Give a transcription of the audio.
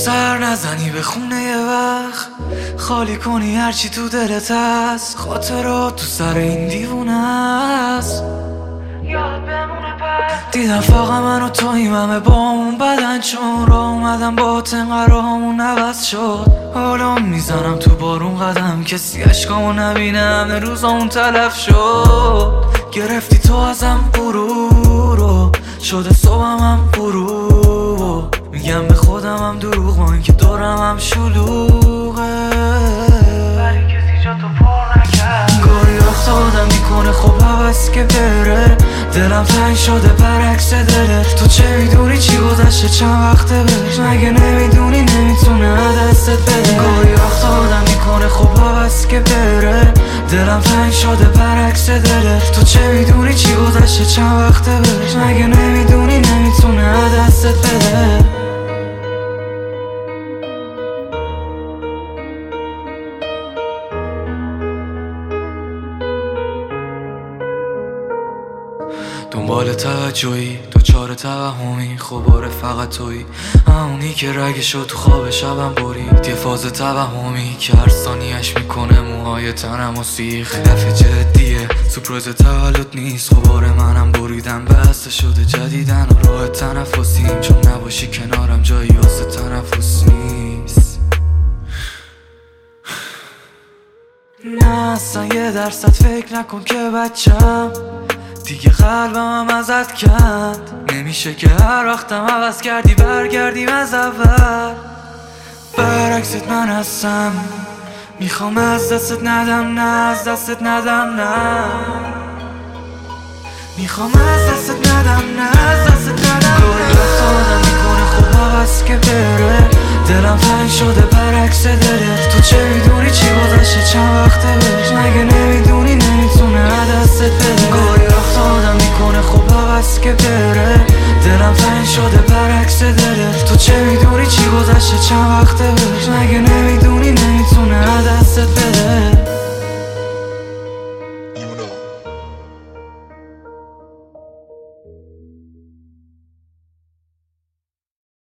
سر نزنی به خونه یه وقت، خالی کنی هرچی تو دلت هست. خاطرات تو سر این دیوونه است، یاد بمونه پس. دیدم فقط من و تویم همه با اون بدن، چون را اومدم با تنقرامون عوض شد. حالا میزنم تو بارون قدم، کسی عشقامو نبینه، همه روزامون تلف شد. گرفتی تو ازم غرور رو، شده صبحم هم غروب. میگم به خودم هم دروغ، با اینکه دورم هم شلوغه، ولی کسی جا تو پر نکرد. گاهی وقتا آدم میکنه خب هوس که بره، دلم تنگ شده برعکس دلت. تو چه میدونی چی گذشته چند وقته بهش، مگه نمیدونی نمیتونه دستت بده. گاهی وقتا آدم میکنه خب هوس که بره، دلم تنگ شده برعکس دلت. تو چه میدونی چی گذشته چند وقته بهش، مگه نمیدونی نمیتونه دستت بده. دنبال توجهی دوچار توهمی، خباره فقط تویی، همونی که رگشو تو خواب شبم برید. یه فاز توهمی که هر ثانیه‌اش میکنه موهای تنم و سیخ. دفعه جدیه سورپرایز تولد نیست، خباره منم بریدم بسته شده جدیدن و راه تنفسیم. چون نباشی کنارم جایی واسه تنفس نیست. نه اصلا 1% فکر نکن که بچم، دیگه قلبم هم ازت کند. نمیشه که هر وقتم عوض کردی برگردیم از اول. برعکست من هستم، میخوام از دستت ندم، نه از دستت ندم، نه میخوام از دستت ندم، نه